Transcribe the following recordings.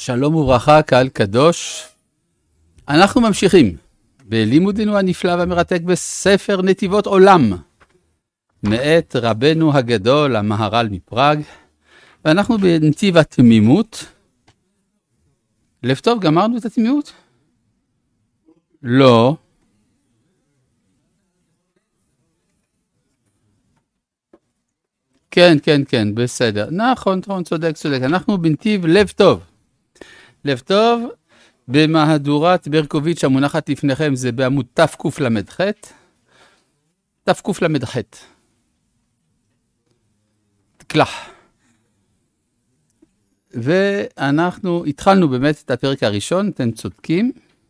שלום וברכה, קהל קדוש. אנחנו ממשיכים בלימודנו הנפלא והמרתק בספר נתיבות עולם, מאת רבנו הגדול, המהר"ל מפראג, ואנחנו בנתיב התמימות. לב טוב, גמרנו את התמימות? לא. כן, בסדר. נכון, צודק. אנחנו בנתיב לב טוב. לב טוב, במהדורת ברקוביץ' המונחת לפניכם, זה בעמוד תקל"ח. תקל"ח. תקל"ח. ואנחנו התחלנו באמת את הפרק הראשון, אתם צודקים,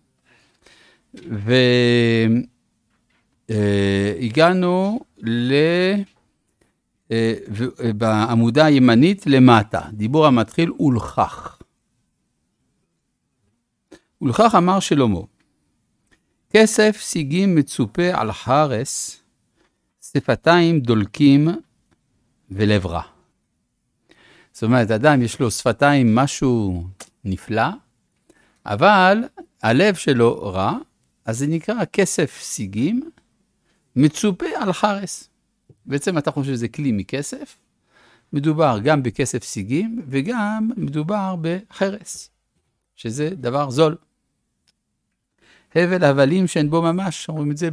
והגענו בעמודה הימנית למטה, דיבור המתחיל ולכך. ולכך אמר שלמה, כסף סיגים מצופה על חרס, שפתיים דולקים ולב רע. זאת אומרת, אדם יש לו שפתיים משהו נפלא, אבל הלב שלו רע, אז זה נקרא כסף סיגים מצופה על חרס. בעצם אתה חושב שזה כלי מכסף, מדובר גם בכסף סיגים וגם מדובר בחרס, שזה דבר זול. הבל הבלים שאין בו ממש, אומרים את זה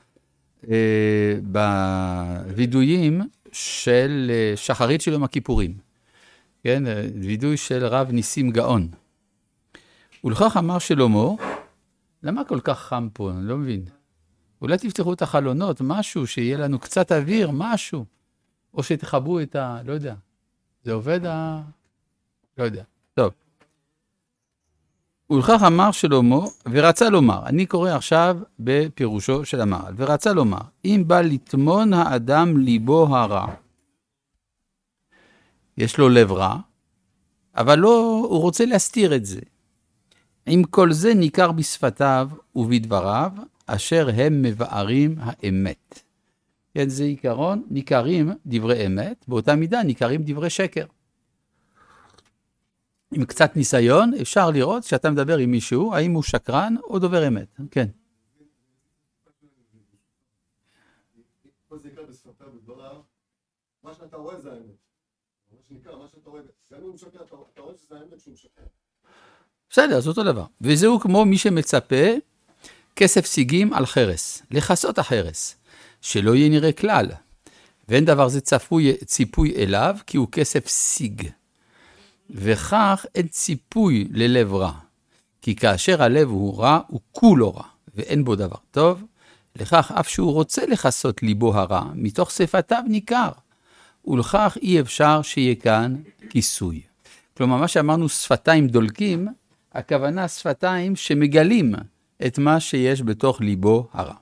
בוידויים של שחרית של יום הכיפורים. כן, וידוי של רב ניסים גאון. ולכך אמר שלמה, למה כל כך חם פה? אני לא מבין. אולי תפתחו את החלונות, משהו, שיהיה לנו קצת אוויר, משהו. או שתחברו את לא יודע. זה עובד לא יודע. טוב. ולכך אמר שלמה, ורצה לומר, אני קורא עכשיו בפירושו של המהר"ל, ורצה לומר, אם בא לטמון האדם ליבו הרע, יש לו לב רע, אבל לא, הוא רוצה להסתיר את זה. עם כל זה ניכר בשפתיו ובדבריו, אשר הם מבארים האמת. כן, זה עיקרון, ניכרים דברי אמת, באותה מידה ניכרים דברי שקר. עם קצת ניסיון, אפשר לראות שאתה מדבר עם מישהו, האם הוא שקרן או דובר אמת. כן. פה זה יקרה בשפתיו ובדבריו, מה שאתה רואה זה האמת. מה שנקרא, מה שאתה רואה, גם אם הוא משקר, אתה רואה שזה האמת שהוא משקר. בסדר, זה אותו דבר. וזהו כמו מי שמצפה כסף סיגים על חרס, לחסות החרס, שלא יהיה נראה כלל. ואין דבר זה ציפוי אליו, כי הוא כסף סיג. וכך אין ציפוי ללב רע, כי כאשר הלב הוא רע, הוא כולו רע, ואין בו דבר טוב, לכך אף שהוא רוצה לחסות ליבו הרע, מתוך שפתיו ניכר, ולכך אי אפשר שיהיה כאן כיסוי. כלומר, מה שאמרנו שפתיים דולקים, הכוונה שפתיים שמגלים את מה שיש בתוך ליבו הרע.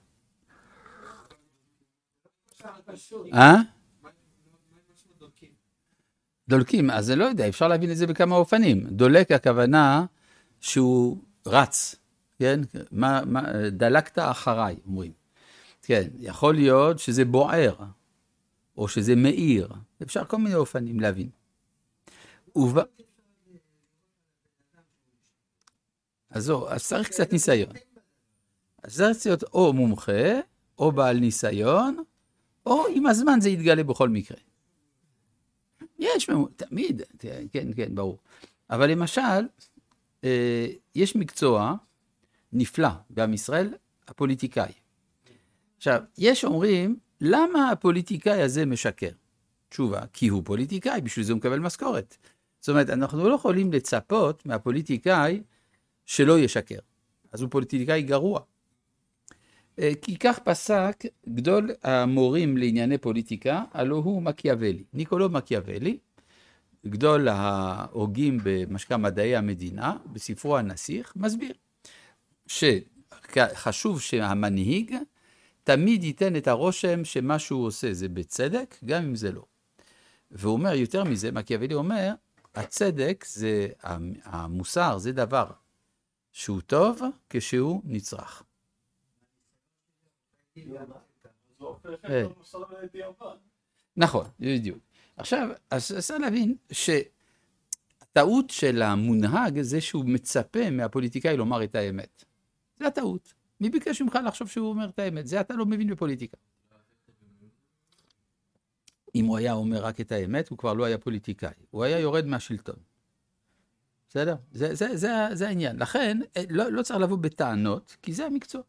דולקים, אז אני לא יודע, אפשר להבין את זה בכמה אופנים. דולק הכוונה שהוא רץ, כן? דלקת אחריי, אומרים. כן, יכול להיות שזה בוער, או שזה מאיר. אפשר כל מיני אופנים להבין. אז צריך קצת ניסיון. אז צריך להיות או מומחה, או בעל ניסיון, או עם הזמן זה יתגלה בכל מקרה. יש, תמיד, כן, ברור. אבל למשל, יש מקצוע נפלא בעם ישראל, הפוליטיקאי. עכשיו, יש אומרים, למה הפוליטיקאי הזה משקר? תשובה, כי הוא פוליטיקאי, בשביל זה הוא מקבל משכורת. זאת אומרת, אנחנו לא יכולים לצפות מהפוליטיקאי שלא ישקר. אז הוא פוליטיקאי גרוע. כי כך פסק גדול המורים לענייני פוליטיקה, הלא הוא מקיאוולי. ניקולו מקיאוולי, גדול ההוגים במשקע מדעי המדינה, בספרו הנסיך, מסביר שחשוב שהמנהיג תמיד ייתן את הרושם שמה שהוא עושה זה בצדק, גם אם זה לא. והוא אומר יותר מזה, מקיאוולי אומר, הצדק זה, המוסר זה דבר שהוא טוב כשהוא נצרך. נכון, בדיוק. עכשיו, אז צריך להבין הטעות של המונהג זה שהוא מצפה מהפוליטיקאי לומר את האמת. זה הטעות. מי ביקש ממך לחשוב שהוא אומר את האמת? זה אתה לא מבין בפוליטיקה. אם הוא היה אומר רק את האמת, הוא כבר לא היה פוליטיקאי. הוא היה יורד מהשלטון. בסדר? זה העניין. לכן, לא צריך לבוא בטענות, כי זה המקצוע.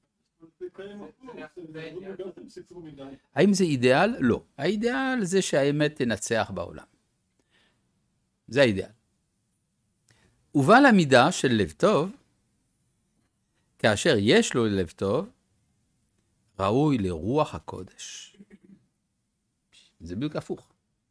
האם זה אידיאל? לא. האידיאל זה שהאמת תנצח בעולם. זה האידיאל. ובעל המידה של לב טוב, כאשר יש לו לב טוב, ראוי לרוח הקודש. זה בדיוק הפוך.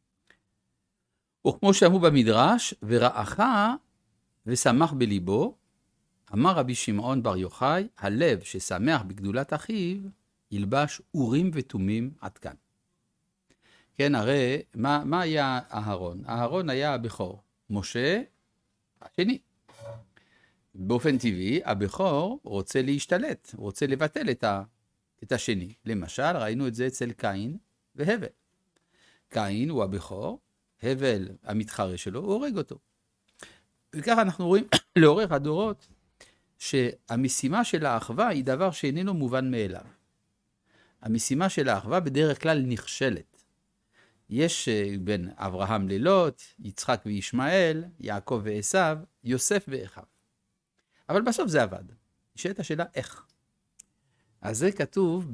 וכמו שאמרו במדרש, ורעך ושמח בליבו, אמר רבי שמעון בר יוחאי, הלב ששמח בגדולת אחיו, ילבש אורים ותומים עד כאן. כן, הרי מה היה אהרון? אהרון היה הבכור, משה השני. באופן טבעי, הבכור רוצה להשתלט, רוצה לבטל את השני. למשל, ראינו את זה אצל קין והבל. קין הוא הבכור, הבל המתחרה שלו, הוא הורג אותו. וככה אנחנו רואים לאורך הדורות, שהמשימה של האחווה היא דבר שאיננו מובן מאליו. המשימה של האחווה בדרך כלל נכשלת. יש בין אברהם ללוט, יצחק וישמעאל, יעקב ועשיו, יוסף ואחיו. אבל בסוף זה עבד. נשאלת השאלה איך. אז זה כתוב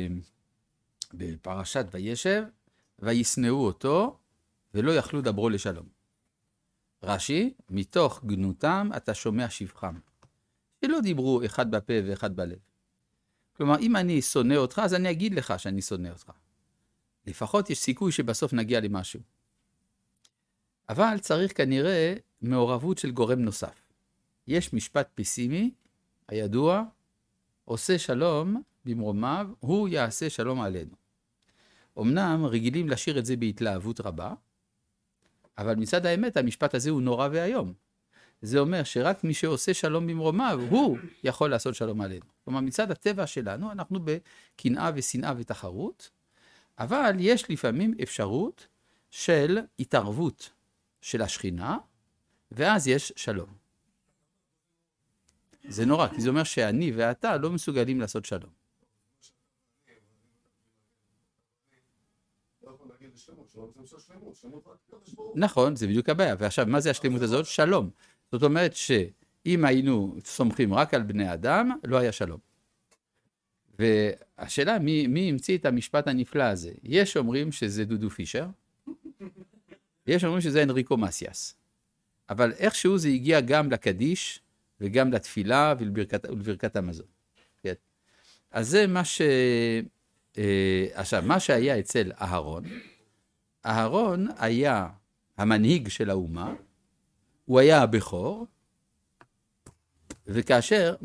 בפרשת וישב, וישנאו אותו, ולא יכלו דברו לשלום. רש"י, מתוך גנותם אתה שומע שבחם. שלא דיברו אחד בפה ואחד בלב. כלומר, אם אני שונא אותך, אז אני אגיד לך שאני שונא אותך. לפחות יש סיכוי שבסוף נגיע למשהו. אבל צריך כנראה מעורבות של גורם נוסף. יש משפט פסימי, הידוע, עושה שלום במרומיו, הוא יעשה שלום עלינו. אמנם רגילים לשיר את זה בהתלהבות רבה, אבל מצד האמת המשפט הזה הוא נורא והיום. זה אומר שרק מי שעושה שלום במרומיו, הוא יכול לעשות שלום עלינו. כלומר, מצד הטבע שלנו, אנחנו בקנאה ושנאה ותחרות, אבל יש לפעמים אפשרות של התערבות של השכינה, ואז יש שלום. זה נורא, כי זה אומר שאני ואתה לא מסוגלים לעשות שלום. נכון, זה בדיוק הבעיה. ועכשיו, מה זה השלמות הזאת? שלום. זאת אומרת שאם היינו סומכים רק על בני אדם, לא היה שלום. והשאלה, מי המציא את המשפט הנפלא הזה? יש אומרים שזה דודו פישר, יש אומרים שזה אנריקו מסיאס. אבל איכשהו זה הגיע גם לקדיש, וגם לתפילה ולברכת המזון. כן? אז זה מה עכשיו, מה שהיה אצל אהרון, אהרון היה המנהיג של האומה, הוא היה הבכור, וכאשר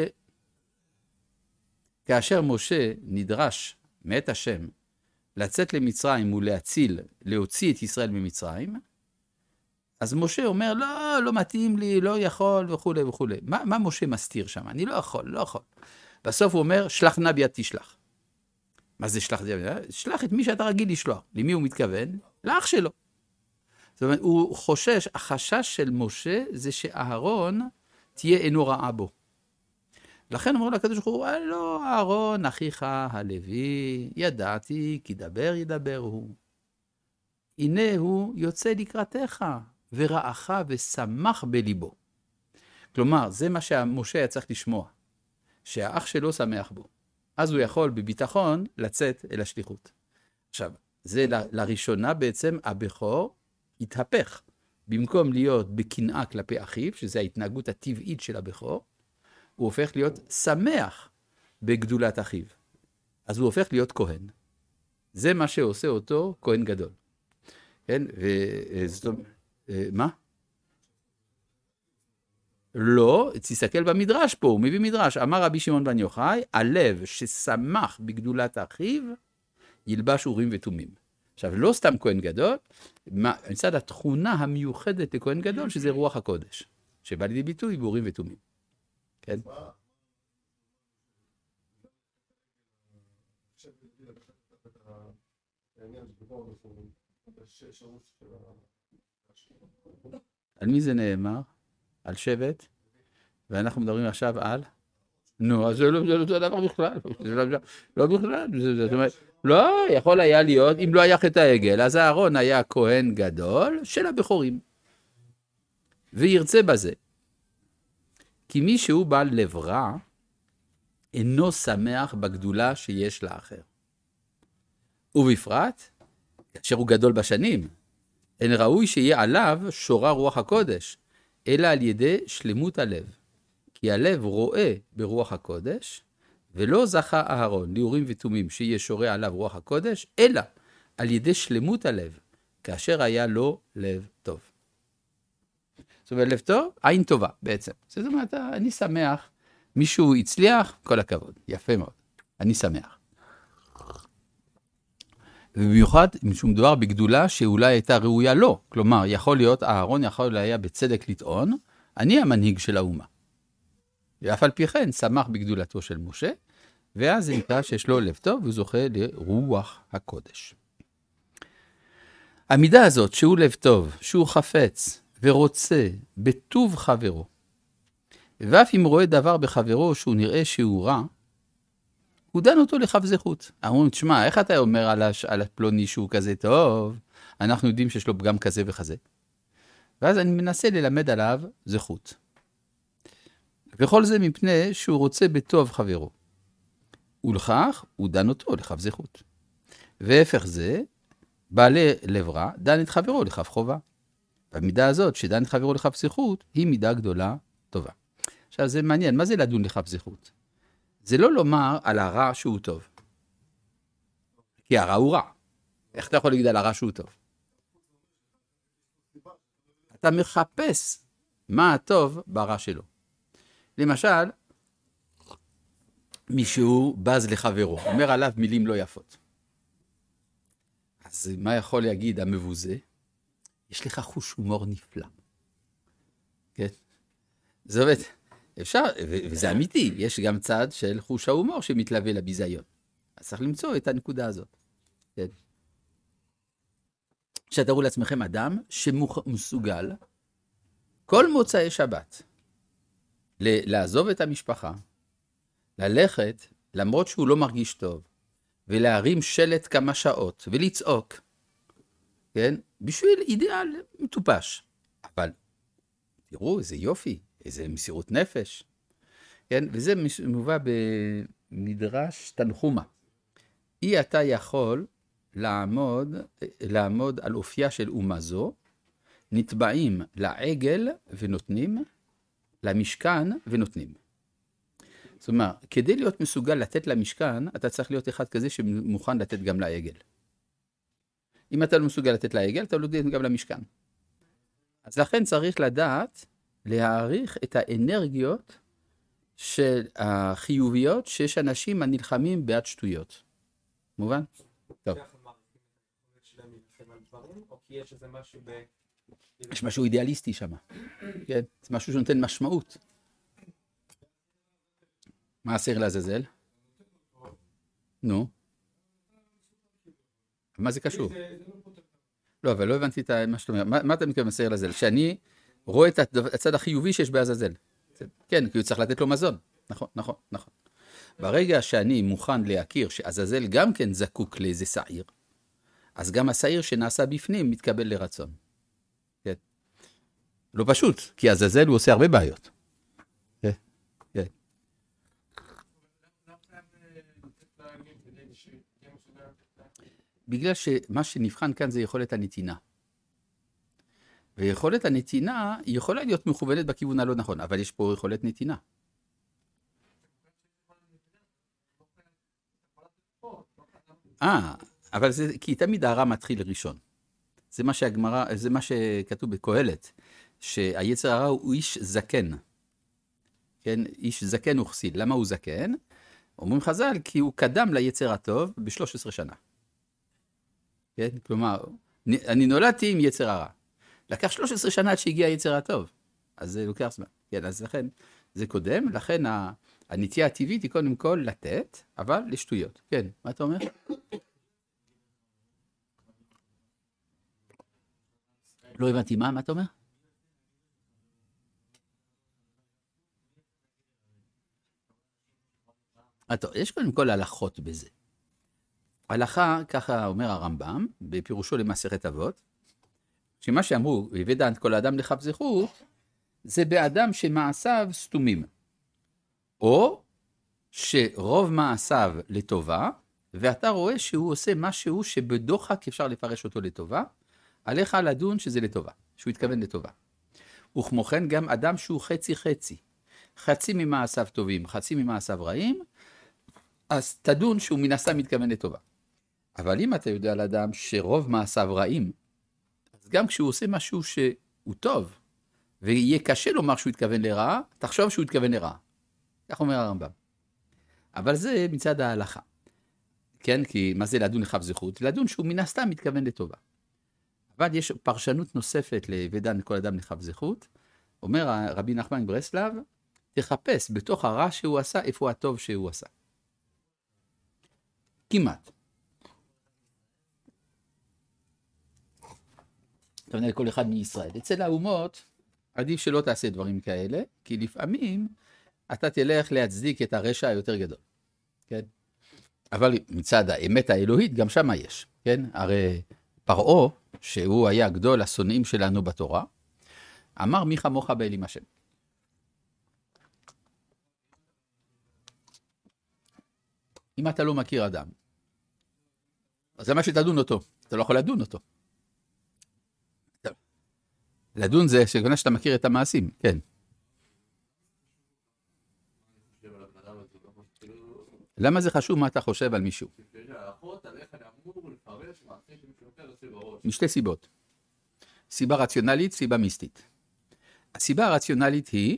משה נדרש מאת השם לצאת למצרים להוציא את ישראל ממצרים, אז משה אומר, לא מתאים לי, לא יכול וכו' וכו'. מה משה מסתיר שם? אני לא יכול. בסוף הוא אומר, שלח נא ביד תשלח. מה זה שלח? שלח את מי שאתה רגיל לשלוח. למי הוא מתכוון? לאח שלו. זאת אומרת, הוא חושש, החשש של משה זה שאהרון תהיה אינו רעה בו. לכן אומר לקדוש ברוך הוא, לא, אהרון, אחיך הלוי, ידעתי, כי ידבר הוא. הנה הוא יוצא לקראתך, ורעך ושמח בליבו. כלומר, זה מה שמשה היה צריך לשמוע, שהאח שלו שמח בו. אז הוא יכול בביטחון לצאת אל השליחות. עכשיו, זה לראשונה בעצם הבכור התהפך. במקום להיות בקנאה כלפי אחיו, שזה ההתנהגות הטבעית של הבכור, הוא הופך להיות שמח בגדולת אחיו. אז הוא הופך להיות כהן. זה מה שעושה אותו כהן גדול. כן? מה? לא, תסתכל במדרש פה, הוא מביא מדרש. אמר רבי שמעון בן יוחאי, הלב ששמח בגדולת אחיו, ילבש אורים ותומים. עכשיו, לא סתם כהן גדול, מצד התכונה המיוחדת לכהן גדול, שזה רוח הקודש, שבא לידי ביטוי באורים ותומים. כן? על מי זה נאמר? על שבט? ואנחנו מדברים עכשיו על? נו, אז זה לא דבר בכלל. לא בכלל. זאת אומרת, לא, יכול היה להיות, אם לא היה חטא העגל, אז אהרון היה כהן גדול של הבכורים. וירצה בזה. כי מי שהוא בעל לב רע, אינו שמח בגדולה שיש לאחר. ובפרט, כאשר הוא גדול בשנים, אין ראוי שיהיה עליו שורה רוח הקודש, אלא על ידי שלמות הלב. כי הלב רואה ברוח הקודש, ולא זכה אהרון ליאורים ותומים שיהיה שורה עליו רוח הקודש, אלא על ידי שלמות הלב, כאשר היה לו לב טוב. זאת אומרת, לב טוב, עין טובה בעצם. זאת אומרת, אני שמח, מישהו הצליח, כל הכבוד, יפה מאוד, אני שמח. ובמיוחד, משום דבר בגדולה שאולי הייתה ראויה לו. כלומר, יכול להיות, אהרון יכול היה בצדק לטעון, אני המנהיג של האומה. ואף על פי כן, שמח בגדולתו של משה, ואז זה נקרא שיש לו לב טוב, והוא זוכה לרוח הקודש. המידה הזאת, שהוא לב טוב, שהוא חפץ, ורוצה בטוב חברו, ואף אם רואה דבר בחברו שהוא נראה שהוא רע, הוא דן אותו לכף זכות. אמרו, תשמע, איך אתה אומר על הפלוני שהוא כזה טוב? אנחנו יודעים שיש לו פגם כזה וכזה. ואז אני מנסה ללמד עליו זכות. וכל זה מפני שהוא רוצה בטוב חברו. ולכך הוא דן אותו לכף זכות. והפך זה, בעלי לב רע, דן את חברו לכף חובה. במידה הזאת שדן את חברו לכף זכות, היא מידה גדולה טובה. עכשיו זה מעניין, מה זה לדון לכף זכות? זה לא לומר על הרע שהוא טוב. כי הרע הוא רע. איך אתה יכול להגיד על הרע שהוא טוב? אתה מחפש מה הטוב ברע שלו. למשל, מישהו בז לחברו, אומר עליו מילים לא יפות. אז מה יכול להגיד המבוזה? יש לך חוש הומור נפלא. כן? זה עובד. אפשר, וזה אמיתי, יש גם צד של חוש ההומור שמתלווה לביזיון. אז צריך למצוא את הנקודה הזאת. כן? שתראו לעצמכם אדם שמסוגל כל מוצאי שבת לעזוב את המשפחה, ללכת למרות שהוא לא מרגיש טוב, ולהרים שלט כמה שעות ולצעוק, כן? בשביל אידיאל מטופש. אבל תראו, איזה יופי, איזה מסירות נפש. כן? וזה מובא במדרש תנחומה. אי אתה יכול לעמוד על אופייה של אומה זו, נטבעים לעגל ונותנים, למשכן ונותנים. זאת אומרת, כדי להיות מסוגל לתת למשכן, אתה צריך להיות אחד כזה שמוכן לתת גם לעגל. אם אתה לא מסוגל לתת לעגל, אתה לא לתת גם למשכן. אז לכן צריך לדעת להעריך את האנרגיות של החיוביות שיש אנשים הנלחמים בעד שטויות. מובן? טוב. יש משהו אידיאליסטי שם. כן? זה משהו שנותן משמעות. מה השעיר לעזאזל? נו. מה זה קשור? לא, אבל לא הבנתי את מה שאתה אומר. מה אתה מתכוון בשעיר לעזאזל? שאני רואה את הצד החיובי שיש בעזאזל. כן, כי הוא צריך לתת לו מזון. נכון, נכון, נכון. ברגע שאני מוכן להכיר שעזאזל גם כן זקוק לאיזה שעיר, אז גם השעיר שנעשה בפנים מתקבל לרצון. כן. לא פשוט, כי עזאזל הוא עושה הרבה בעיות. כן, כן. בגלל שמה שנבחן כאן זה יכולת הנתינה. ויכולת הנתינה היא יכולה להיות מכוונת בכיוון הלא נכון, אבל יש פה יכולת נתינה. אבל זה, כי תמיד הרע מתחיל ראשון. זה מה שהגמרא, זה מה שכתוב בקהלת, שהיצר הרע הוא איש זקן. כן, איש זקן וכסיל. למה הוא זקן? אומרים חז"ל, כי הוא קדם ליצר הטוב ב-13 שנה. כן, כלומר, אני נולדתי עם יצר הרע. לקח 13 שנה עד שהגיע היצר הטוב. אז זה לוקח זמן. כן, אז לכן זה קודם, לכן הנטייה הטבעית היא קודם כל לתת, אבל לשטויות. כן, מה אתה אומר? לא הבנתי מה אתה אומר? טוב, יש קודם כל הלכות בזה. הלכה, ככה אומר הרמב"ם, בפירושו למסכת אבות, שמה שאמרו, והביא דעת כל האדם לכף זכות, זה באדם שמעשיו סתומים. או שרוב מעשיו לטובה, ואתה רואה שהוא עושה משהו שבדוחק אפשר לפרש אותו לטובה, עליך לדון שזה לטובה, שהוא התכוון לטובה. וכמו כן גם אדם שהוא חצי חצי, חצי ממעשיו טובים, חצי ממעשיו רעים, אז תדון שהוא מן הסתם מתכוון לטובה. אבל אם אתה יודע על אדם שרוב מעשיו רעים, אז גם כשהוא עושה משהו שהוא טוב, ויהיה קשה לומר שהוא התכוון לרעה, תחשוב שהוא התכוון לרעה. כך אומר הרמב"ם. אבל זה מצד ההלכה. כן, כי מה זה לדון לכף זכות? לדון שהוא מן הסתם מתכוון לטובה. אבל יש פרשנות נוספת ודן כל אדם לכף זכות. אומר רבי נחמן ברסלב, תחפש בתוך הרע שהוא עשה, איפה הטוב שהוא עשה. כמעט. אתה מנהל כל אחד מישראל. אצל האומות, עדיף שלא תעשה דברים כאלה, כי לפעמים אתה תלך להצדיק את הרשע היותר גדול. כן? אבל מצד האמת האלוהית, גם שם יש. כן? הרי פרעה, שהוא היה גדול השונאים שלנו בתורה, אמר מי כמוך באלים השם. אם אתה לא מכיר אדם, אז זה מה שתדון אותו. אתה לא יכול לדון אותו. לדון זה שכונה שאתה מכיר את המעשים, כן. למה זה חשוב מה אתה חושב על מישהו? משתי סיבות. סיבה רציונלית, סיבה מיסטית. הסיבה הרציונלית היא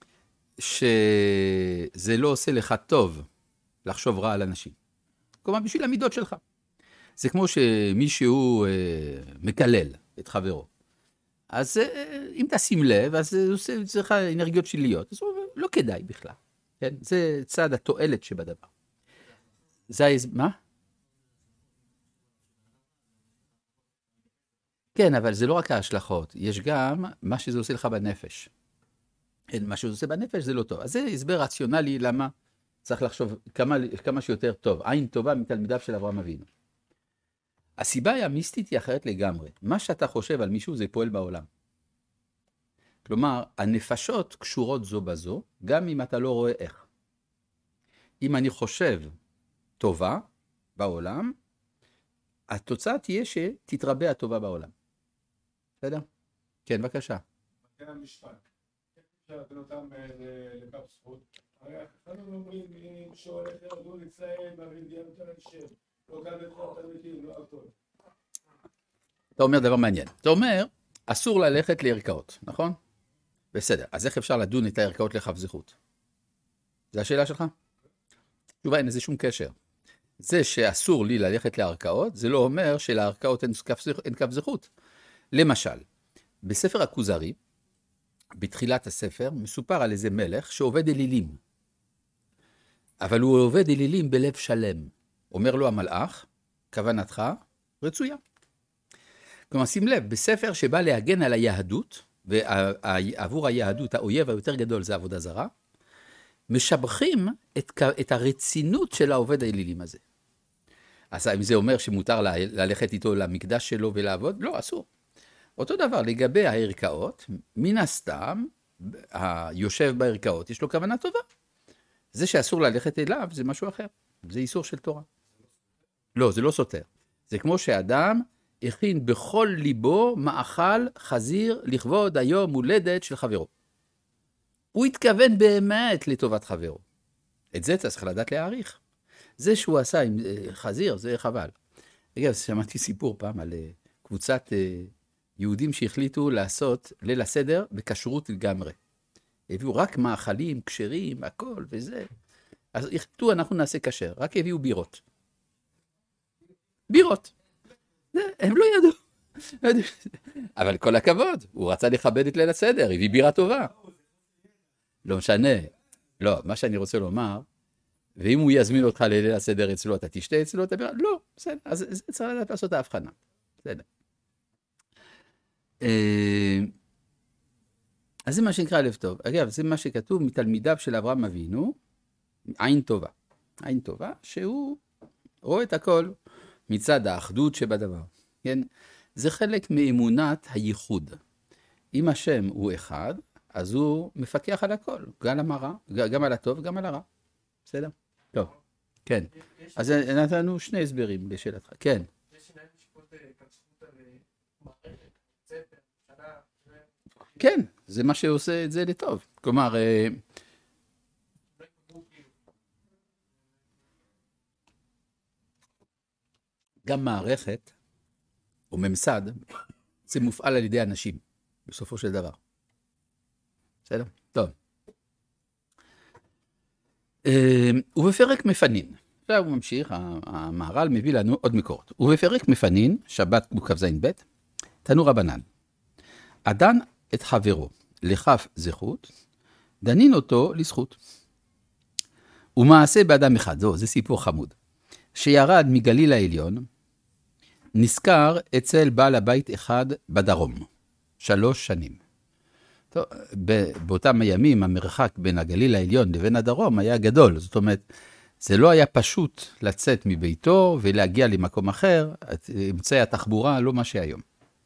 שזה לא עושה לך טוב לחשוב רע על אנשים. כלומר, בשביל המידות שלך. זה כמו שמישהו מקלל את חברו. אז אם תשים לב, אז זה עושה לך אנרגיות שליליות. אז לא כדאי בכלל. כן? זה צד התועלת שבדבר. זה מה? כן, אבל זה לא רק ההשלכות. יש גם מה שזה עושה לך בנפש. מה שזה עושה בנפש זה לא טוב. אז זה הסבר רציונלי למה צריך לחשוב כמה שיותר טוב. עין טובה מתלמידיו של אברהם אבינו. הסיבה המיסטית היא אחרת לגמרי. מה שאתה חושב על מישהו זה פועל בעולם. כלומר, הנפשות קשורות זו בזו, גם אם אתה לא רואה איך. אם אני חושב טובה בעולם, התוצאה תהיה שתתרבה הטובה בעולם. בסדר? כן, בבקשה. בתי המשפט. אפשר לתת אותם לכף זכות. הרי אנחנו אומרים, אם שהולך לדון אצלהם, והרדיעה יותר אנשם. לא גם את כל התלמידים, לא הכל. אתה אומר דבר מעניין. אתה אומר, אסור ללכת לערכאות, נכון? בסדר. אז איך אפשר לדון את הערכאות לכף זכות? זו השאלה שלך? תשובה, אין לזה שום קשר. זה שאסור לי ללכת לערכאות, זה לא אומר שלערכאות אין כף זכות. למשל, בספר הכוזרי, בתחילת הספר, מסופר על איזה מלך שעובד אלילים. אבל הוא עובד אלילים בלב שלם. אומר לו המלאך, כוונתך רצויה. כלומר, שים לב, בספר שבא להגן על היהדות, ועבור היהדות האויב היותר גדול זה עבודה זרה, משבחים את הרצינות של העובד האלילים הזה. אז אם זה אומר שמותר ללכת איתו למקדש שלו ולעבוד? לא, אסור. אותו דבר, לגבי הערכאות, מן הסתם, היושב בערכאות, יש לו כוונה טובה. זה שאסור ללכת אליו, זה משהו אחר. זה איסור של תורה. לא, זה לא סותר. זה כמו שאדם הכין בכל ליבו מאכל חזיר לכבוד היום הולדת של חברו. הוא התכוון באמת לטובת חברו. את זה צריך לדעת להעריך. זה שהוא עשה עם חזיר, זה חבל. אגב, שמעתי סיפור פעם על קבוצת יהודים שהחליטו לעשות ליל הסדר בכשרות לגמרי. הביאו רק מאכלים, כשרים, הכל וזה. אז החליטו, אנחנו נעשה כשר, רק הביאו בירות. בירות. הם לא ידעו. אבל כל הכבוד, הוא רצה לכבד את ליל הסדר, הביא בירה טובה. לא משנה. לא, מה שאני רוצה לומר, ואם הוא יזמין אותך לליל הסדר אצלו, אתה תשתה אצלו את הבירה? לא, בסדר. אז צריך לדעת לעשות את ההבחנה. בסדר. אז זה מה שנקרא לב טוב. אגב, זה מה שכתוב מתלמידיו של אברהם אבינו, עין טובה. עין טובה, שהוא רואה את הכל מצד האחדות שבדבר. כן? זה חלק מאמונת הייחוד. אם השם הוא אחד, אז הוא מפקח על הכל, גם על הטוב וגם על הרע. בסדר? טוב. כן. אז נתנו שני הסברים לשאלתך. כן. כן, זה מה שעושה את זה לטוב. כלומר, גם מערכת או ממסד, זה מופעל על ידי אנשים, בסופו של דבר. בסדר? טוב. ובפרק מפנין, עכשיו הוא ממשיך, המהר"ל מביא לנו עוד מקורות. ובפרק מפנין, שבת כ"ז ב', תנו רבנן. אדן את חברו לכף זכות, דנין אותו לזכות. ומעשה באדם אחד, זה סיפור חמוד, שירד מגליל העליון, נזכר אצל בעל הבית אחד בדרום, 3 שנים. טוב, באותם הימים המרחק בין הגליל העליון לבין הדרום היה גדול, זאת אומרת, זה לא היה פשוט לצאת מביתו ולהגיע למקום אחר, אמצעי התחבורה לא מה שהיום.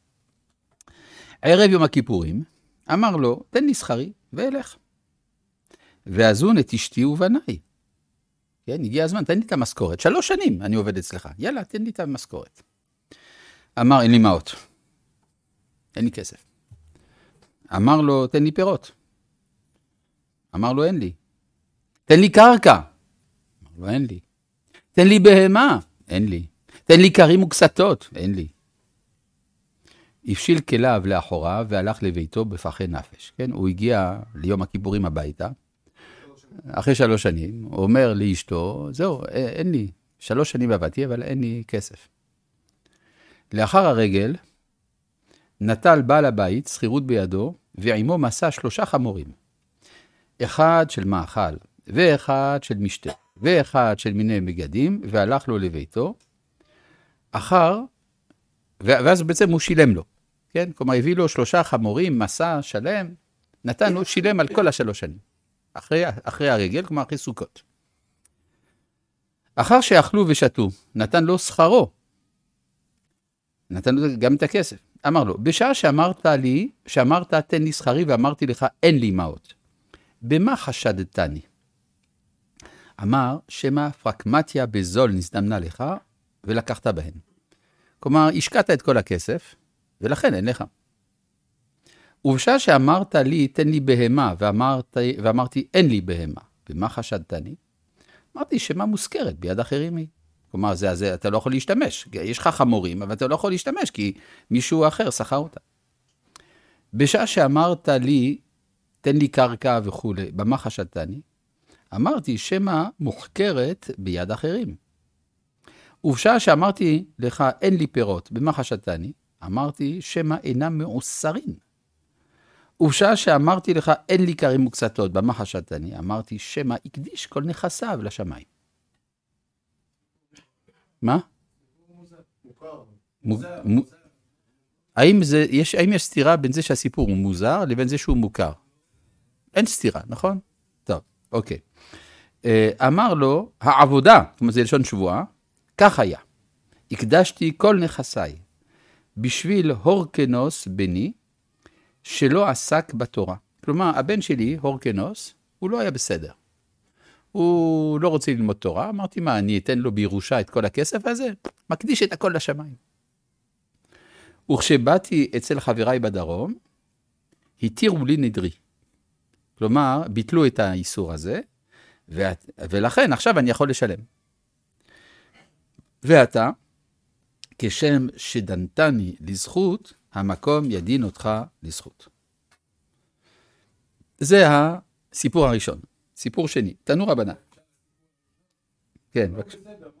ערב יום הכיפורים, אמר לו, תן לי שכרי ואלך. ואזון את אשתי ובניי. כן, הגיע הזמן, תן לי את המשכורת. 3 שנים אני עובד אצלך, יאללה, תן לי את המשכורת. אמר, אין לי מעות. אין לי כסף. אמר לו, תן לי פירות. אמר לו, אין לי. תן לי קרקע. אמר לו, אין לי. תן לי בהמה. אין לי. תן לי קרים וקסתות. אין לי. הפשיל כליו לאחוריו והלך לביתו בפחי נפש. כן? הוא הגיע ליום הכיפורים הביתה. אחרי 3 שנים, הוא אומר לאשתו, זהו, אין לי. 3 שנים עבדתי, אבל אין לי כסף. לאחר הרגל, נטל בעל הבית שכירות בידו, ועמו מסע 3 חמורים. 1 של מאכל, ו1 של משתה, ו1 של מיני בגדים, והלך לו לביתו. ואז בעצם הוא שילם לו. כן? כלומר, הביא לו 3 חמורים, מסע שלם, נתן לו, שילם על כל 3 שנים. אחרי הרגל, כלומר אחרי סוכות. אחר שאכלו ושתו, נתן לו שכרו. נתן לו גם את הכסף. אמר לו, בשעה שאמרת תן לי שכרי ואמרתי לך אין לי מעות. במה חשדתני? אמר, שמה פרקמטיה בזול נזדמנה לך ולקחת בהן. כלומר, השקעת את כל הכסף ולכן אין לך. ובשעה שאמרת לי תן לי בהמה ואמרתי אין לי בהמה. במה חשדתני? אמרתי שמה מוזכרת ביד אחרים היא. כלומר, זה אתה לא יכול להשתמש. יש לך חמורים, אבל אתה לא יכול להשתמש, כי מישהו אחר שכר אותה. בשעה שאמרת לי, תן לי קרקע וכו', במה חשדתני? אמרתי שמה מוחקרת ביד אחרים. ובשעה שאמרתי לך, אין לי פירות, במה חשדתני? אמרתי שמה אינם מעושרים. ובשעה שאמרתי לך, אין לי קרים וקסתות, במה חשדתני? אמרתי שמה הקדיש כל נכסיו לשמיים. מה? האם יש סתירה בין זה שהסיפור הוא מוזר לבין זה שהוא מוכר? אין סתירה, נכון? טוב, אוקיי. אמר לו, העבודה, כמו זה לשון שבועה, כך היה. הקדשתי כל נכסיי בשביל הורקנוס בני, שלא עסק בתורה. כלומר, הבן שלי, הורקנוס, הוא לא היה בסדר. הוא לא רוצה ללמוד תורה, אמרתי מה, אני אתן לו בירושה את כל הכסף הזה? מקדיש את הכל לשמיים. וכשבאתי אצל חבריי בדרום, התירו לי נדרי. כלומר, ביטלו את האיסור הזה, ולכן עכשיו אני יכול לשלם. ואתה, כשם שדנתני לזכות, המקום ידין אותך לזכות. זה הסיפור הראשון. סיפור שני, תנו רבנן. כן, בבקשה.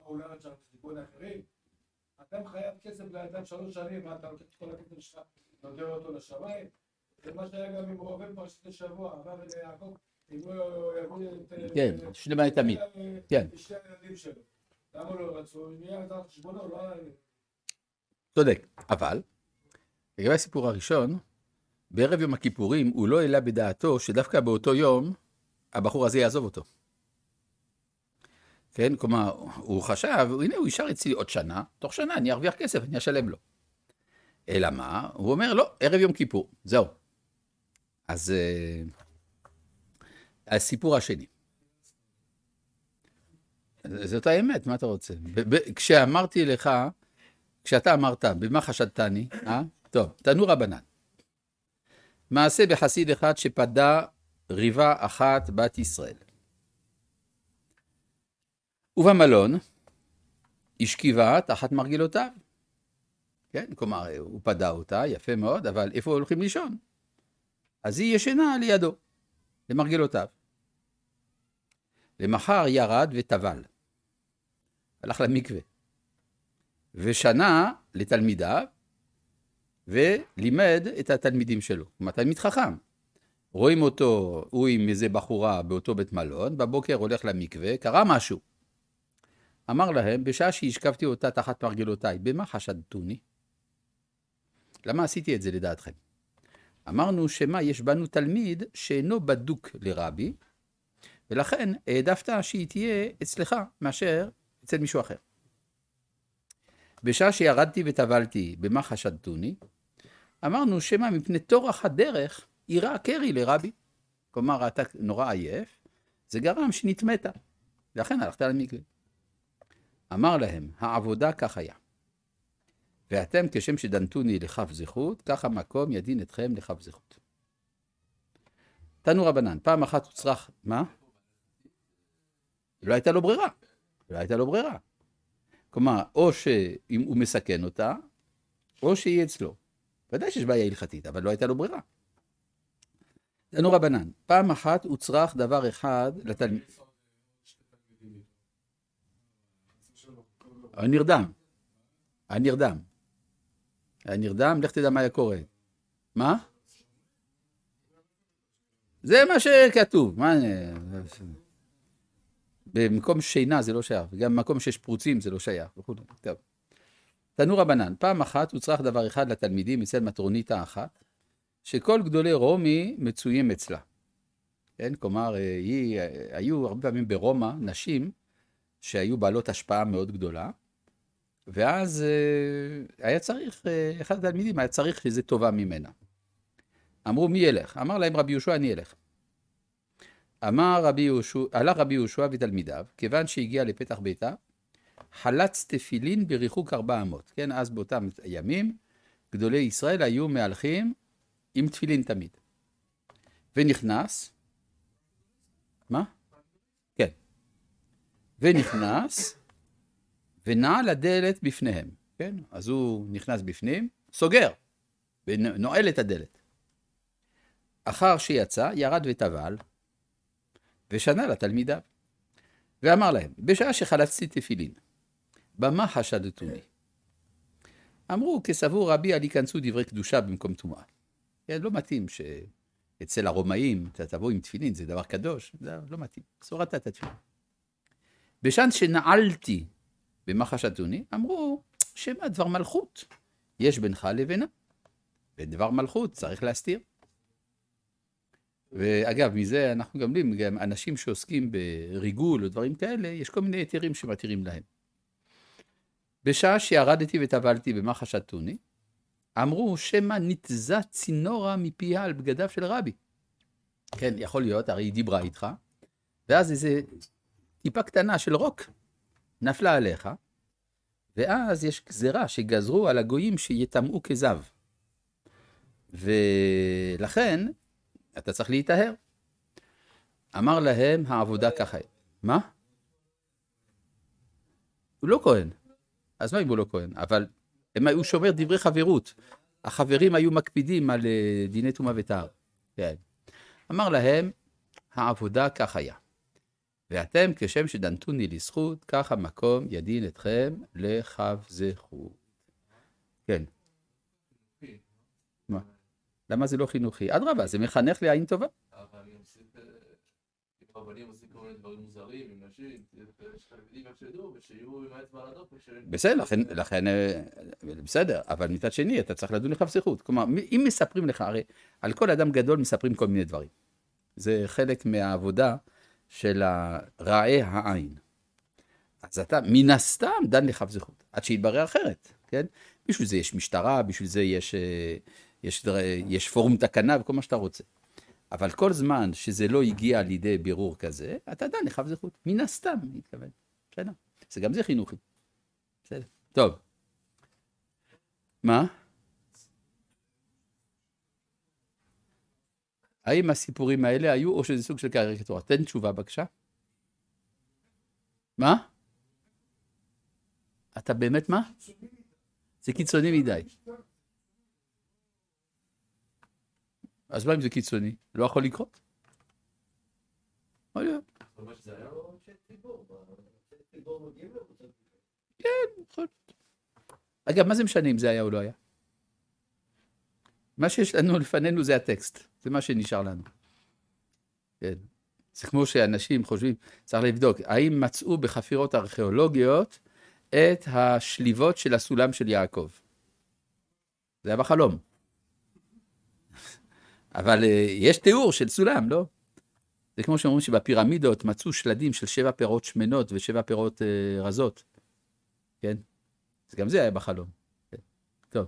אתם חייב כסף לאדם 3 שנים, מה אתה לוקח את כל הכסף שלך, נותן אותו לשמיים? זה מה שהיה גם עם ראובן פרשת השבוע, עבר אל יעקב, אם הוא יביא את... כן, שלמה תמיד. כן. שני הילדים שלו. למה לא רצו? אם יהיה את החשבונו, לא... צודק, אבל, לגבי הסיפור הראשון, בערב יום הכיפורים הוא לא העלה בדעתו שדווקא באותו יום הבחור הזה יעזוב אותו. כן, כלומר, הוא חשב, הנה הוא יישאר אצלי עוד שנה, תוך שנה אני ארוויח כסף, אני אשלם לו. אלא מה? הוא אומר, לא, ערב יום כיפור, זהו. אז הסיפור השני. זאת האמת, מה אתה רוצה? כשאמרתי לך, כשאתה אמרת, במה חשדתני? טוב, תנו רבנן. מעשה בחסיד אחד שפדה ריבה אחת בת ישראל. ובמלון, השכיבה תחת מרגלותיו. כן, כלומר, הוא פדה אותה, יפה מאוד, אבל איפה הולכים לישון? אז היא ישנה לידו, למרגלותיו. למחר ירד וטבל. הלך למקווה. ושנה לתלמידיו, ולימד את התלמידים שלו. כלומר, תלמיד חכם. רואים אותו, הוא עם איזה בחורה באותו בית מלון, בבוקר הולך למקווה, קרה משהו. אמר להם, בשעה שהשכבתי אותה תחת מרגלותיי, במה חשדתוני? למה עשיתי את זה לדעתכם? אמרנו שמה יש בנו תלמיד שאינו בדוק לרבי, ולכן העדפת שהיא תהיה אצלך מאשר אצל מישהו אחר. בשעה שירדתי וטבלתי, במה חשדתוני? אמרנו שמה מפני תורך הדרך יראה קרי לרבי. כלומר, אתה נורא עייף, זה גרם שנתמתה. לכן הלכת למקווה. אמר להם, העבודה כך היה. ואתם כשם שדנתוני לכף זכות, כך המקום ידין אתכם לכף זכות. תנו רבנן, פעם אחת הוא צריך, מה? לא הייתה לו ברירה. לא הייתה לו ברירה. כלומר, או שאם הוא מסכן אותה, או שהיא אצלו. ודאי שיש בעיה הלכתית, אבל לא הייתה לו ברירה. תנו רבנן, פעם אחת הוא צריך דבר אחד לתלמיד. הנרדם. הנרדם, לך תדע מה היה קורה. מה? זה מה שכתוב. במקום שינה זה לא שייך, וגם במקום שיש פרוצים זה לא שייך. טוב. תנו רבנן, פעם אחת הוא צריך דבר אחד לתלמידים אצל מטרוניתה אחת, שכל גדולי רומי מצויים אצלה. כן? כלומר, היו הרבה פעמים ברומא נשים שהיו בעלות השפעה מאוד גדולה, ואז היה צריך, אחד התלמידים היה צריך איזה טובה ממנה. אמרו, מי ילך? אמר להם רבי יהושע, אני אלך. הלך רבי יהושע ותלמידיו, כיוון שהגיע לפתח ביתה, חלץ תפילין בריחוק 400. כן, אז באותם ימים, גדולי ישראל היו מהלכים עם תפילין תמיד. ונכנס, מה? כן. ונכנס, ונעל הדלת בפניהם. כן, אז הוא נכנס בפנים, סוגר, ונועל את הדלת. אחר שיצא, ירד וטבל, ושנה לתלמידיו. ואמר להם, בשעה שחלצתי תפילין, במה חשדתוני? אמרו, כסבור רבי, אל ייכנסו דברי קדושה במקום טומאה. כן, לא מתאים שאצל הרומאים, אתה תבוא עם תפילין, זה דבר קדוש, זה לא מתאים. סורדת את התפילין. בשעה שנעלתי, במה חשדתוני? אמרו, שמה דבר מלכות. יש בינך לבינה. ודבר מלכות צריך להסתיר. ואגב, מזה אנחנו גם אנשים שעוסקים בריגול או דברים כאלה, יש כל מיני היתרים שמתירים להם. בשעה שירדתי וטבלתי במה חשדתוני, אמרו שמה נתזה צינורה מפיה על בגדיו של רבי. כן, יכול להיות, הרי היא דיברה איתך, ואז איזה טיפה קטנה של רוק נפלה עליך, ואז יש גזרה שגזרו על הגויים שיטמעו כזב. ולכן, אתה צריך להיטהר. אמר להם, העבודה ככה. מה? הוא לא כהן. אז מה אם הוא לא כהן? אבל הם היו שומר דברי חברות. החברים היו מקפידים על דיני טומאה וטהרה. כן. אמר להם, העבודה כך היה. ואתם כשם שדנתוני לזכות, כך המקום ידין אתכם לכף זכות. כן. מה? למה זה לא חינוכי? אדרבה, זה מחנך לעין טובה. אבל אני עושה, רבנים עושים כל מיני דברים מוזרים, עם נשים, שתלמידים איך שידעו, ושיהיו עם האצבע על הדופק. בסדר, לכן, בסדר, אבל מצד שני, אתה צריך לדון לכף זכות. כלומר, אם מספרים לך, הרי על כל אדם גדול מספרים כל מיני דברים. זה חלק מהעבודה של רעי העין. אז אתה מן הסתם דן לכף זכות, עד שיתברר אחרת, כן? בשביל זה יש משטרה, בשביל זה יש פורום תקנה וכל מה שאתה רוצה. אבל כל זמן שזה לא הגיע לידי בירור כזה, אתה דן לכף זכות, מן הסתם, מתכוון. בסדר? זה גם זה חינוכי. בסדר. טוב. מה? האם הסיפורים האלה היו או שזה סוג של קריקטורה? תן תשובה בבקשה. מה? אתה באמת מה? זה קיצוני מדי. אז מה אם זה קיצוני? לא יכול לקרות? יכול להיות. כן, נכון. אגב, מה זה משנה אם זה היה או לא היה? מה שיש לנו לפנינו זה הטקסט. זה מה שנשאר לנו. כן. זה כמו שאנשים חושבים, צריך לבדוק, האם מצאו בחפירות ארכיאולוגיות את השליבות של הסולם של יעקב. זה היה בחלום. אבל יש תיאור של סולם, לא? זה כמו שאומרים שבפירמידות מצאו שלדים של 7 פירות שמנות ו7 פירות רזות. כן? אז גם זה היה בחלום. כן. טוב.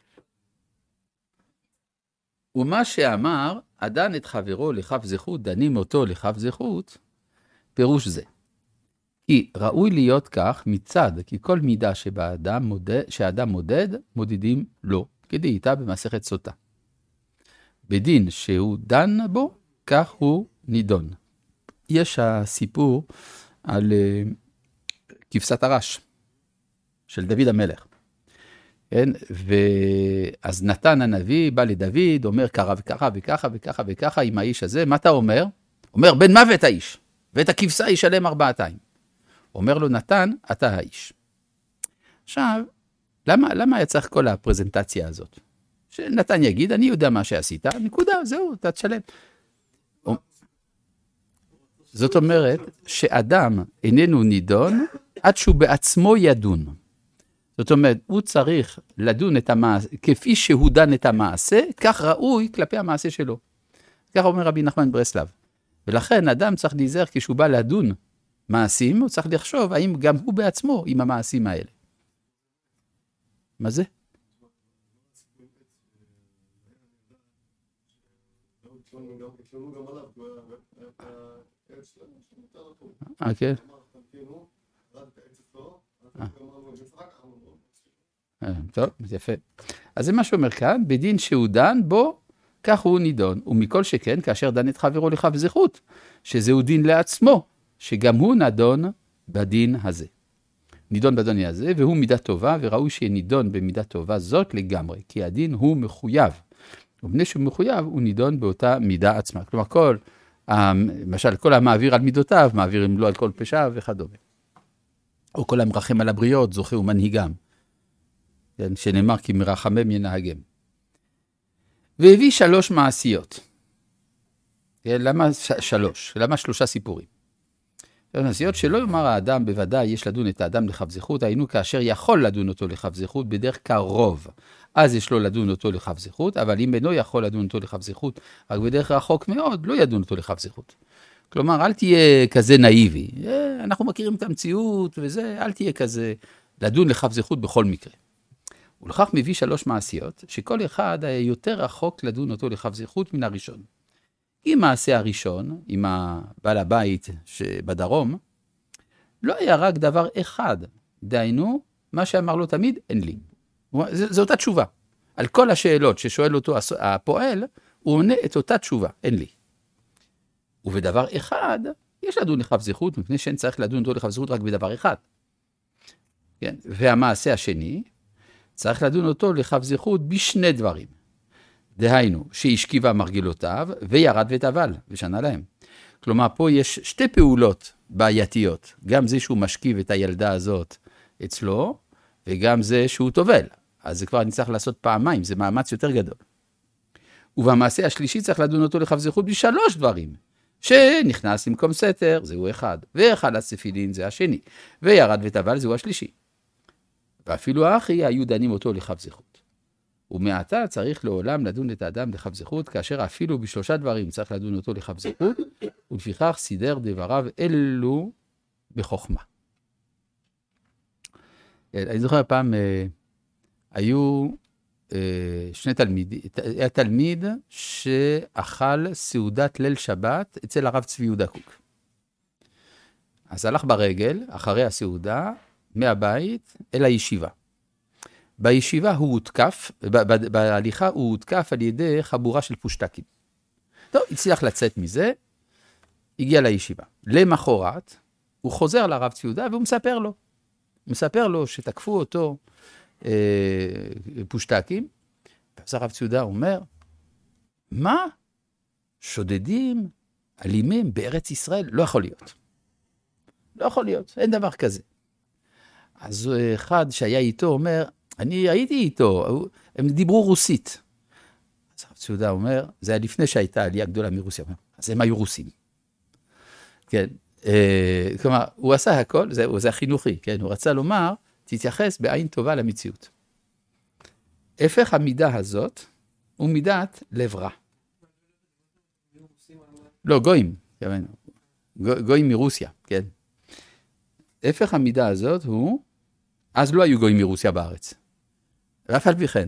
ומה שאמר, הדן את חברו לכף זכות, דנים אותו לכף זכות, פירוש זה. כי ראוי להיות כך מצד, כי כל מידה שהאדם מודד, מודדים לו, כדאיתה במסכת סוטה. בדין שהוא דן בו, כך הוא נידון. יש הסיפור על כבשת הרש של דוד המלך. כן? ואז נתן הנביא בא לדוד, אומר ככה וככה וככה וככה וככה עם האיש הזה, מה אתה אומר? אומר בן מוות האיש, ואת הכבשה ישלם 400. אומר לו נתן, אתה האיש. עכשיו, למה היה צריך כל הפרזנטציה הזאת? שנתן יגיד, אני יודע מה שעשית, נקודה, זהו, אתה תשלם. זאת אומרת שאדם איננו נידון עד שהוא בעצמו ידון. זאת אומרת, הוא צריך לדון את המעשה, כפי שהוא דן את המעשה, כך ראוי כלפי המעשה שלו. כך אומר רבי נחמן ברסלב. ולכן אדם צריך להיזהר כשהוא בא לדון מעשים, הוא צריך לחשוב האם גם הוא בעצמו עם המעשים האלה. מה זה? כן. טוב, יפה. אז זה מה שאומר כאן, בדין שהוא דן בו, כך הוא נידון. ומכל שכן, כאשר דן את חברו לכף זכות, שזהו דין לעצמו, שגם הוא נדון בדין הזה. נידון בדין הזה, והוא מידה טובה, וראוי שנידון במידה טובה זאת לגמרי, כי הדין הוא מחויב. ובני שהוא מחויב, הוא נידון באותה מידה עצמה. כלומר, למשל, כל המעביר על מידותיו, מעבירים לו על כל פשעיו וכדומה. או כל המרחם על הבריות, זוכה ומנהיגם. שנאמר כי מרחמם ינהגם. והביא 3 מעשיות. למה 3? למה 3 סיפורים? מעשיות שלא יאמר האדם בוודאי יש לדון את האדם לכף זכות, היינו כאשר יכול לדון אותו לכף זכות בדרך קרוב. אז יש לו לדון אותו לכף זכות, אבל אם אינו יכול לדון אותו לכף זכות, רק בדרך רחוק מאוד, לא ידון אותו לכף זכות. כלומר, אל תהיה כזה נאיבי. אנחנו מכירים את המציאות וזה, אל תהיה כזה לדון לכף זכות בכל מקרה. ולכך מביא 3 מעשיות, שכל אחד היה יותר רחוק לדון אותו לכף זכות מן הראשון. אם מעשה הראשון, עם הבעל הבית שבדרום, לא היה רק דבר אחד, דהיינו, מה שאמר לו תמיד, אין לי. זו אותה תשובה. על כל השאלות ששואל אותו הפועל, הוא עונה את אותה תשובה, אין לי. ובדבר אחד, יש לדון לכף זכות, מפני שאין צריך לדון אותו לכף זכות רק בדבר אחד. כן? והמעשה השני, צריך לדון אותו לכף זכות בשני דברים. דהיינו, שהשכיבה מרגילותיו וירד וטבל, ושנה להם. כלומר, פה יש 2 פעולות בעייתיות. גם זה שהוא משכיב את הילדה הזאת אצלו, וגם זה שהוא טובל. אז זה כבר נצטרך לעשות פעמיים, זה מאמץ יותר גדול. ובמעשה השלישי צריך לדון אותו לכף זכות ב3 דברים. שנכנס למקום סתר, זהו אחד. ואכל הספילין, זה השני. וירד וטבל, זהו השלישי. ואפילו האחי היו דנים אותו לכף זכות. ומעתה צריך לעולם לדון את האדם לכף זכות, כאשר אפילו ב3 דברים צריך לדון אותו לכף זכות, ולפיכך סידר דבריו אלו בחוכמה. אני זוכר פעם, היו שני תלמידים, היה תלמיד שאכל סעודת ליל שבת אצל הרב צבי יהודה קוק. אז הלך ברגל, אחרי הסעודה, מהבית אל הישיבה. בישיבה הוא הותקף, בהליכה הוא הותקף על ידי חבורה של פושטקים. טוב, הצליח לצאת מזה, הגיע לישיבה. למחרת, הוא חוזר לרב צבי יהודה והוא מספר לו. הוא מספר לו שתקפו אותו פושטקים, ואז הרב צבי יהודה אומר, מה? שודדים, אלימים בארץ ישראל? לא יכול להיות. לא יכול להיות, אין דבר כזה. אז אחד שהיה איתו אומר, אני הייתי איתו, הם דיברו רוסית. אז הרב צבי יהודה אומר, זה היה לפני שהייתה עלייה גדולה מרוסיה, אז הם היו רוסים. כן, כלומר, הוא עשה הכל, זה החינוכי, כן, הוא רצה לומר, תתייחס בעין טובה למציאות. הפך המידה הזאת, הוא מידת לב רע. לא, גויים, גויים מרוסיה, כן. הפך המידה הזאת הוא, אז לא היו גויים מרוסיה בארץ. ואף על פי כן,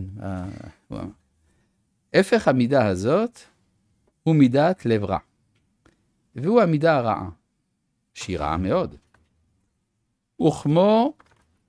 הפך המידה הזאת הוא מידת לב רע. והוא המידה הרעה, שהיא רעה מאוד. וכמו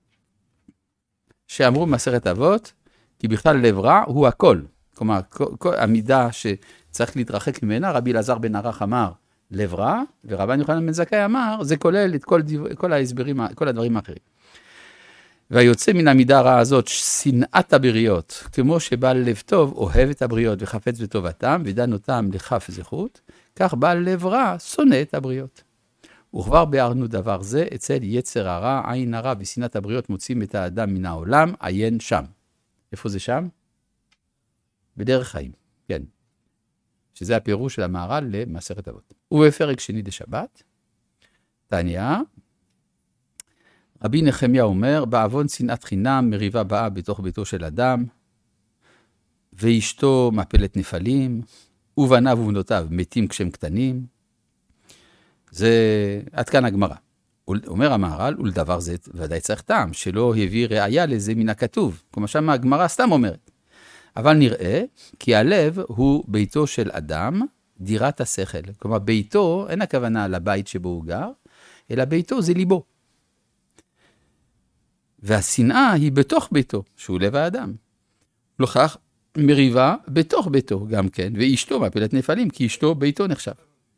שאמרו במסכת אבות, כי בכלל לב רע הוא הכל. כלומר, כל המידה שצריך להתרחק ממנה, רבי אלעזר בן ערך אמר לב רע, ורבן יוחנן בן זכאי אמר, זה כולל את כל ההסברים, כל הדברים האחרים. והיוצא מן המידה הרעה הזאת, שנאת הבריות, כמו שבעל לב טוב אוהב את הבריות וחפץ בטובתם, ודן אותם לכף זכות, כך בעל לב רע שונא את הבריות. וכבר ביארנו דבר זה, אצל יצר הרע, עין הרע ושנאת הבריות מוצאים את האדם מן העולם, עיין שם. איפה זה שם? בדרך חיים, כן. שזה הפירוש של המהר"ל למסכת אבות. ובפרק שני דשבת, תניא, רבי נחמיה אומר, בעוון שנאת חינם מריבה באה בתוך ביתו של אדם, ואשתו מפלת נפלים, ובניו ובנותיו מתים כשהם קטנים. זה עד כאן הגמרא. אומר המהר"ל, ולדבר זה ודאי צריך טעם, שלא הביא ראיה לזה מן הכתוב. כלומר שם הגמרא סתם אומרת. אבל נראה כי הלב הוא ביתו של אדם, דירת השכל. כלומר ביתו, אין הכוונה לבית שבו הוא גר, אלא ביתו זה ליבו. והשנאה היא בתוך ביתו, שהוא לב האדם. לכך מריבה בתוך ביתו גם כן, ואשתו מפלת נפלים, כי אשתו ביתו נחשב.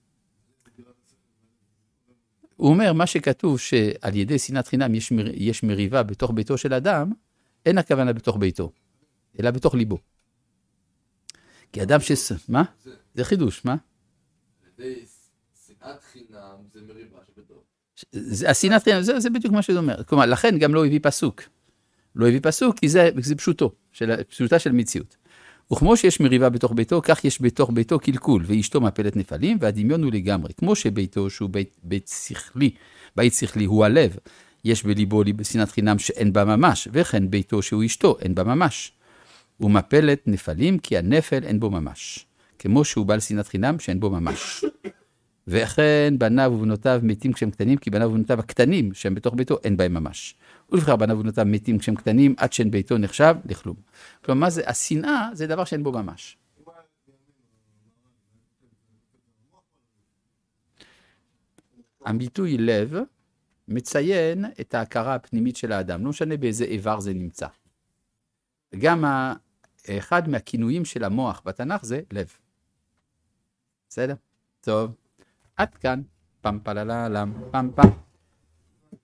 הוא אומר, מה שכתוב שעל ידי שנאת חינם יש מריבה בתוך ביתו של אדם, אין הכוונה בתוך ביתו, אלא בתוך ליבו. כי אדם מה? זה חידוש, מה? על ידי שנאת חינם זה מריבה שבתוך. השנאת חינם, זה בדיוק מה שזה אומר. כלומר, לכן גם לא הביא פסוק. לא הביא פסוק, כי זה פשוטה של מציאות. וכמו שיש מריבה בתוך ביתו, כך יש בתוך ביתו קלקול, ואשתו מפלת נפלים, והדמיון הוא לגמרי. כמו שביתו שהוא בית שכלי הוא הלב, יש בליבו שנאת חינם שאין בה ממש, וכן ביתו שהוא אשתו אין בה ממש. הוא מפלת נפלים כי הנפל אין בו ממש, כמו שהוא בעל שנאת חינם שאין בו ממש. וכן בניו ובנותיו מתים כשהם קטנים, כי בניו ובנותיו הקטנים שהם בתוך ביתו אין בהם ממש. ולבחר בניו ובנותיו מתים כשהם קטנים, עד שאין ביתו נחשב לכלום. כלומר, מה זה? השנאה זה דבר שאין בו ממש. הביטוי לב מציין את ההכרה הפנימית של האדם, לא משנה באיזה איבר זה נמצא. גם אחד מהכינויים של המוח בתנ"ך זה לב. בסדר? טוב. עד כאן. פם פללה לם, פם פם.